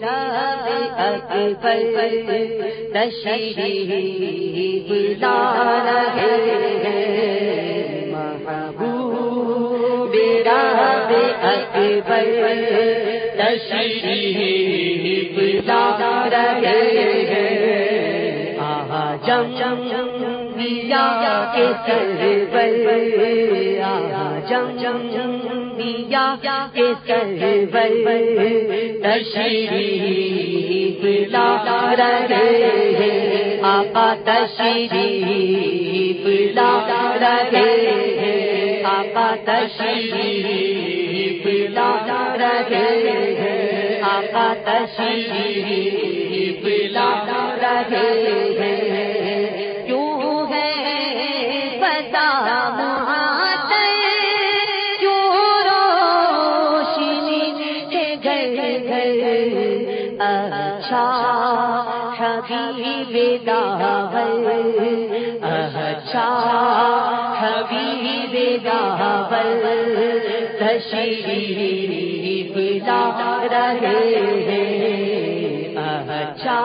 میراب اکبر تشریف لا رہے ہیں، محبوب میراب اکبر تشریف لا رہے ہیں، آجم دیا کے سرور، آجم دیا کے سرور تشریف لا رہے ہیں، آقا تشریف لا رہے ہیں، آقا تشریف لا رہے ہیں، آقا تشریف لا رہے ہیں، کیوں ہے فضا معطر، کیوں روشنی کے گھر گھر، اچھا حبیب داور، اچھا حبیب داور تشریف لا رہے ہیں، اچھا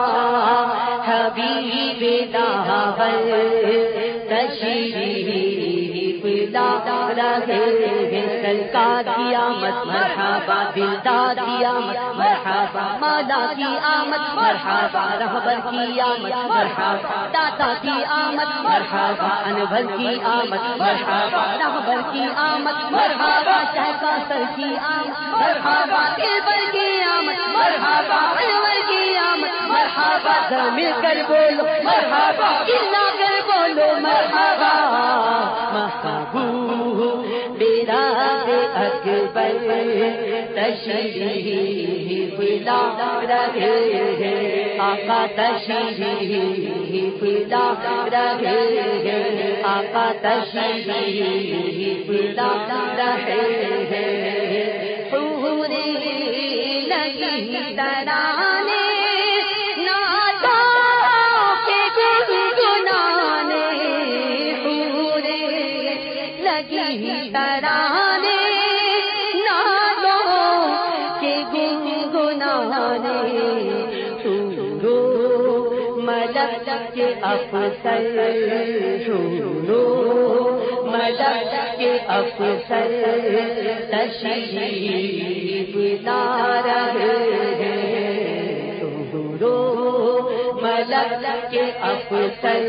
حبیب داور تشریف لا رہے ہیں، سرکار کی آمد مرحبا، دلدار کی آمد مرحبا، مولا کی آمد مرحبا، رہبر کی آمد مرحبا، داتا کی آمد مرحبا، انور کی آمد مرحبا، رہبر کی آمد مرحبا، شہ کوثر کی آمد مرحبا، دلبر کی آمد مرحبا، انور کی آمد مرحبا، مل کر بولو مرحبا، چلا کر بولو مرحبا، محبوب میراب اکبر تشریف لا رہے ہیں، آقا تشریف لا رہے ہیں، آقا تشریف لا رہے ہیں، حور لگی ترانے نعتوں کے گنگنانے، حور لگی ترانے نعتوں کے گنگنانے، سنو ملک کے افسر، سنو ملک کے افسر تشریف لا رہے ہیں، سنو ملک کے افسر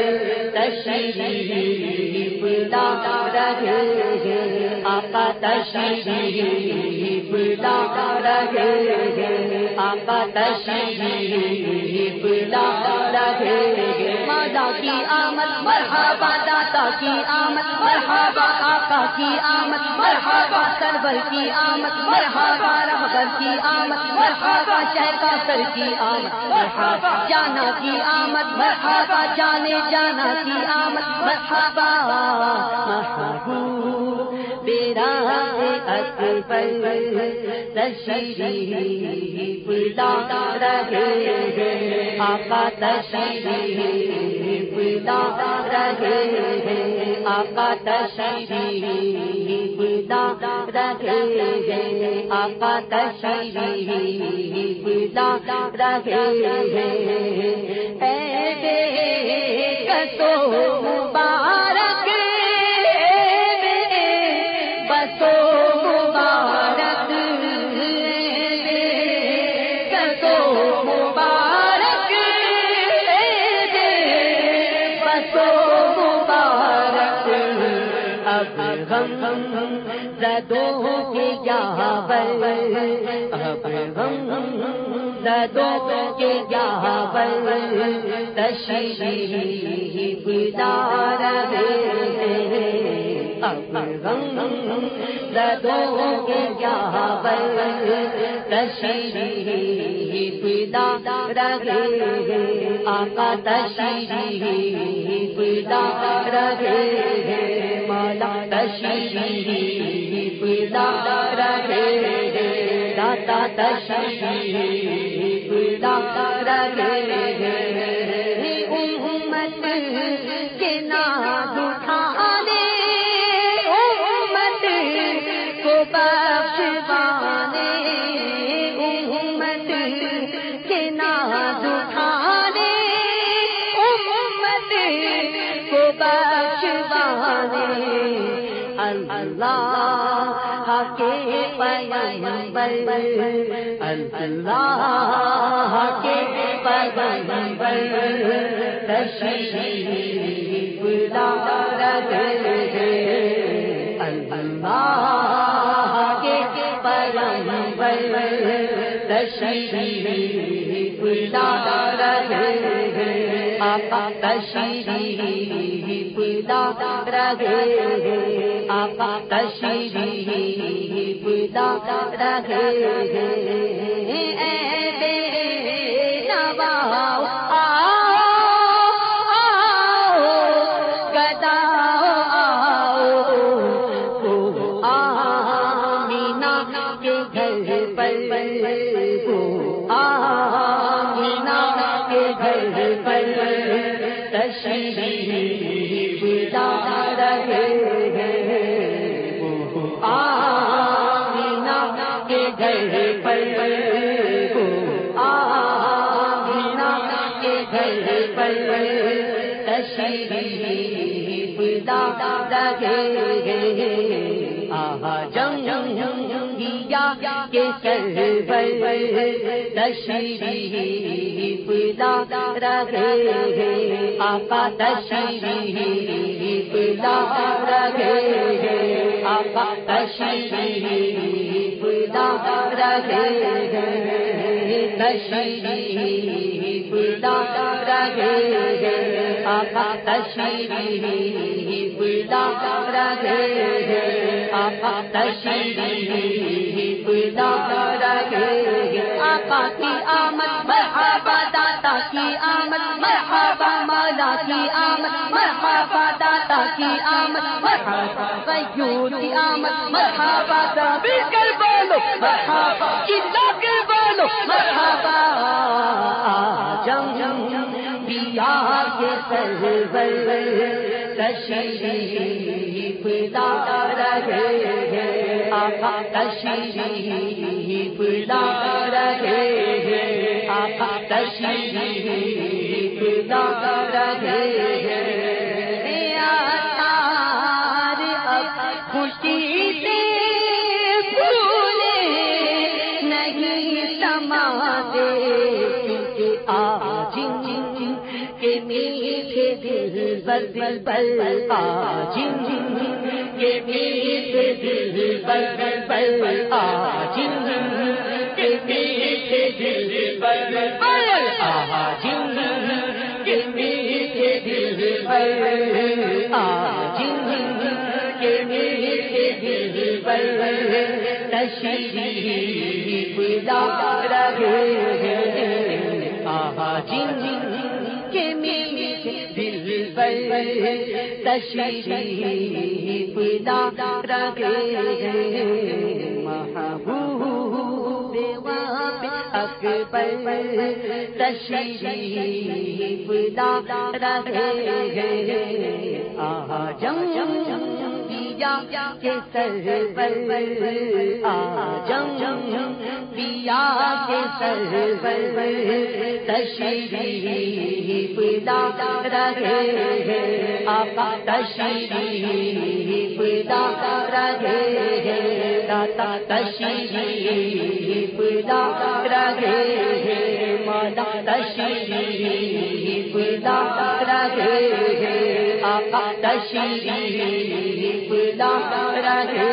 تشریف لا رہے ہیں، آقا تشریف لا رہے ہیں، آقا تشریف لا رہے ہیں، مولا کی آمد مرحبا، داتا کی آمد مرحبا، آقا کی آمد مرحبا، سرور کی آمد مرحبا، رہبر کی آمد مرحبا، شہ کوثر کی آمد مرحبا، جانا کی آمد مرحبا، جانے جانا کی آمد مرحبا، محبوب میراب اکبر تشریف لا رہے ہیں، آقا تشریف لا رہے ہیں، آقا تشریف لا رہے ہیں، آقا تشریف لا رہے ہیں، اے بسو مبارک، بسو مبارک، بسو مبارک، بسو مبارک، اب غم زدوں کے یاور، اب غم زدوں کے یاور تشریف لا رہے ہیں، اب غم زدوں کے یاور تشریف لا رہے ہیں، آقا تشریف لا رہے ہیں، مولا تشریف لا رہے ہیں، داتا تشریف لا رہے ہیں، امت کے ناز اٹھانے، امت کو بخشوانے، امت کے پیغمبر اللہ کے پیغمبر تشریف لائے اللہ کے پیغمبر تشریف لائے آقا تشریف لائے آقا تشریف لائے اے بے نوا تشریف لائے آمینہ کے گھر پر آمینہ کے گھر پر تشریف لائے آہا جنگیا کے سرور تشریف لائے آقا تشریف لائے آقا تشریف لائے تشریف لائے آقا تشریف لائے آقا تشریف لائے آقا کی آمد مرحبا داتا کی آمد مرحبا مولا کی آمد مرحبا داتا کی آمد مرحبا غیور کی آمد مرحبا ذابر کر بولو مرحبا چلا کر بولو مرحبا جنبیا کے سرور تشریف لائے آقا تشریف لائے آقا تشریف لائے آثار اب خوشی سے بھولے نہیں سماتے کیونکہ آج کے میٹھے دل پر آج کے میٹھے دل پر آج کے میٹھے دل پر آج کے میٹھے دل پر آج کے میٹھے دل پر تشریف لائے آج کے میٹھے دل پر تشریف لائے محبوب واب اکبر تشریف لائے آجم پیا کے سرور آجم پیا کے سرور تشریف لائے آقا تشریف لائے داتا تشریف لائے مولا تشریف لائے آقا تشریف لائے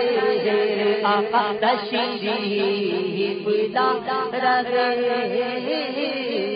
آقا تشریف لائے